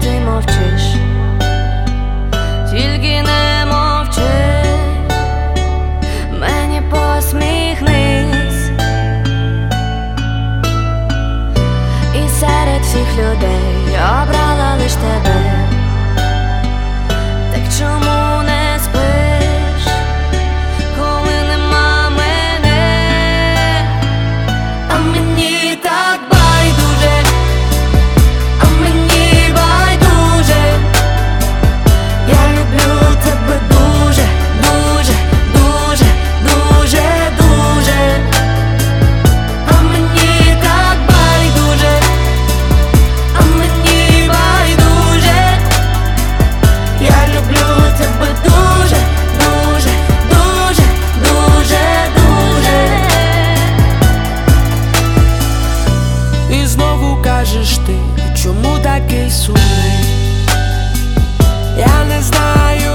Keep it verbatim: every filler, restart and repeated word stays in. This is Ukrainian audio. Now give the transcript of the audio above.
ти мовчиш, тільки не мовчи, мені посміхнись. І серед всіх людей я обрала лиш тебе. Так чому не спиш, коли нема мене? А мені так байдуже, а мені байдуже. Я люблю тебе дуже, дуже, дуже, дуже, дуже. А мені так байдуже, а мені байдуже. Я люблю тебе дуже, дуже, дуже, дуже, дуже. І знову кажеш ти, чому такий сумний? Я не знаю,